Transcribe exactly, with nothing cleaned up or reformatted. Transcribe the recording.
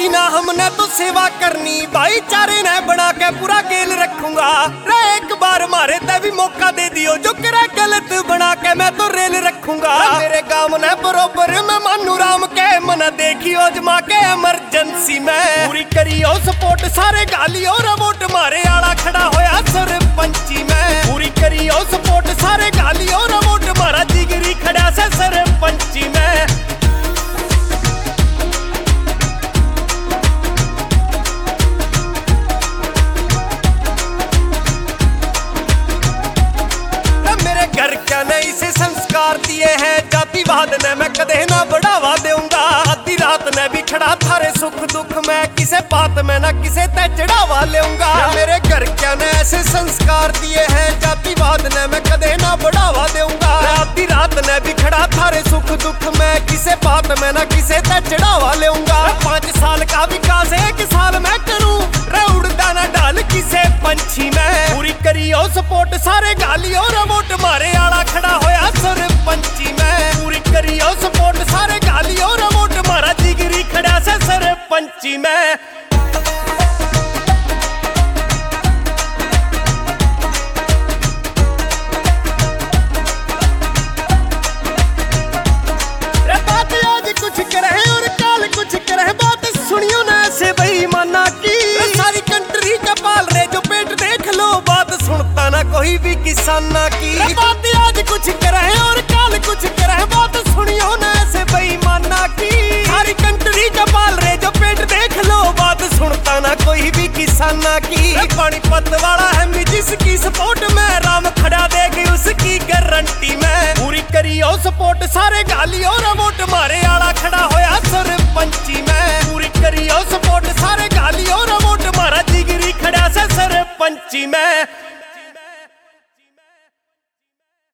ना हमने तो सेवा करनी, भाईचारे ने बना के पूरा गेल रखूंगा। रे एक बार मारे ते भी मौका दे दियो, जो करे गलत बना के मैं तो रेल रखूंगा। मेरे गांव ने बरोबर मैं मानू राम के, मन देखियो जमा के इमरजेंसी में पूरी करियो सपोर्ट सारे गालियो रे वोट मारे आला खड़ा होया सरपंची में। पूरी करियो सपोर्ट सारे गालियो रे वोट मारा जिगरी खड़ा से सरपंची में। घर क्या ने इसे संस्कार दिए हैं, जातिवाद ने मैं कदे ना बढ़ावा दूंगा। आधी रात ने भी खड़ा थारे सुख दुख में, किसे बात में ना किसे ते चढ़ावा लूंगा। मेरे घर क्या ने ऐसे संस्कार दिए हैं, जातिवाद ने मैं कदे ना बढ़ावा दूंगा। आधी रात ने भी खड़ा थारे सुख दुख में, किसे बात में ना किसे ते चढ़ावा लूंगा। पांच साल का विकास एक साल में करूं, रे उड़दा ना डाल किसे पंछी में। पूरी करियो सपोर्ट सारे गालियो रे वोट मारे आला खड़ा होया सरपंची में। पूरी करियो सपोर्ट सारे गालियो रे वोट मारा जिगरी खड़ा से सरपंची में। बात आज कुछ करे और काल कुछ करे, बात सुनियो ना ऐसे बेईमाना की। सारी कंट्री का पाल रहे जो पेट देख लो, बात सुनता ना कोई भी किसाना की। बात आज कुछ करे और काल कुछ करे, बात सुनियो ना ऐसे बेईमाना की। सारी कंट्री का पाल रहे जो पेट देख लो, बात सुनता ना कोई भी किसाना की। पानीपत वाला है मी जिसकी सपोर्ट में, राम खड़ा देगी उसकी गारंटी में। पूरी करियो सपोर्ट सारे गालियो रे वोट मारे आला खड़ा होया सरपंची